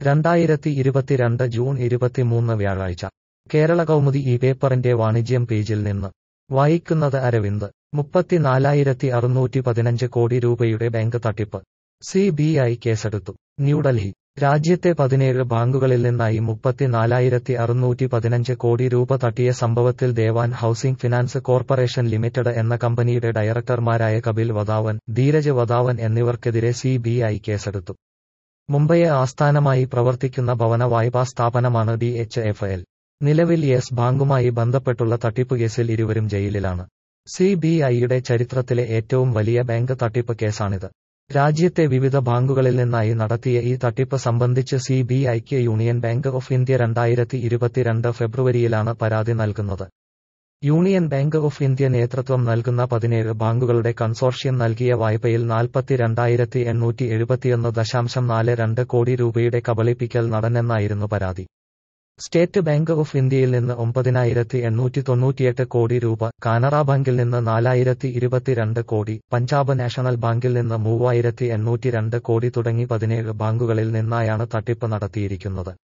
2022 June 23 വ്യാഴാഴ്ച കേരള കൗമുദി ഈ പേപ്പറിന്റെ വാണിജ്യം പേജിൽ നിന്ന് വായിക്കുന്നത് അരവിന്ദ് 34,615 കോടി രൂപയുടെ ബാങ്ക് തട്ടിപ്പ് CBI കേസെടുത്തു. ന്യൂഡൽഹി രാജ്യത്തെ 17 ബാങ്കുകളിൽ നിന്നായി 34,615 കോടി രൂപ തട്ടിയ സംഭവത്തിൽ Dewan housing finance corporation limited എന്ന കമ്പനിയുടെ ഡയറക്ടർമാരായ കപിൽ വധാവൻ, ധീരജ് വധാവൻ എന്നിവർക്കെതിരെ CBI കേസെടുത്തു. മുംബൈയെ ആസ്ഥാനമായി പ്രവർത്തിക്കുന്ന ഭവന വായ്പാ സ്ഥാപനമാണ് DHFL. നിലവിൽ യെസ് ബാങ്കുമായി ബന്ധപ്പെട്ടുള്ള തട്ടിപ്പുകേസിൽ ഇരുവരും ജയിലിലാണ്. CBIയുടെ ചരിത്രത്തിലെ ഏറ്റവും വലിയ ബാങ്ക് തട്ടിപ്പ് കേസാണിത്. രാജ്യത്തെ വിവിധ ബാങ്കുകളിൽ നിന്നായി നടത്തിയ ഈ തട്ടിപ്പ് സംബന്ധിച്ച് CBIക്ക് യൂണിയൻ ബാങ്ക് ഓഫ് ഇന്ത്യ 2022 ഫെബ്രുവരിയിലാണ് പരാതി നൽകുന്നത്. യൂണിയൻ ബാങ്ക് ഓഫ് ഇന്ത്യ നേതൃത്വം നൽകുന്ന 17 ബാങ്കുകളുടെ കൺസോർഷ്യം നൽകിയ വായ്പയിൽ 42,871.42 കോടി രൂപയുടെ കബളിപ്പിക്കൽ നടന്നെന്നായിരുന്നു പരാതി. സ്റ്റേറ്റ് ബാങ്ക് ഓഫ് ഇന്ത്യയിൽ നിന്ന് 9,898 കോടി രൂപ, കാനറ ബാങ്കിൽ നിന്ന് 4,022 കോടി, പഞ്ചാബ് നാഷണൽ ബാങ്കിൽ നിന്ന് 3,802 കോടി തുടങ്ങി 17 ബാങ്കുകളിൽ നിന്നായാണ് തട്ടിപ്പ് നടത്തിയിരിക്കുന്നത്.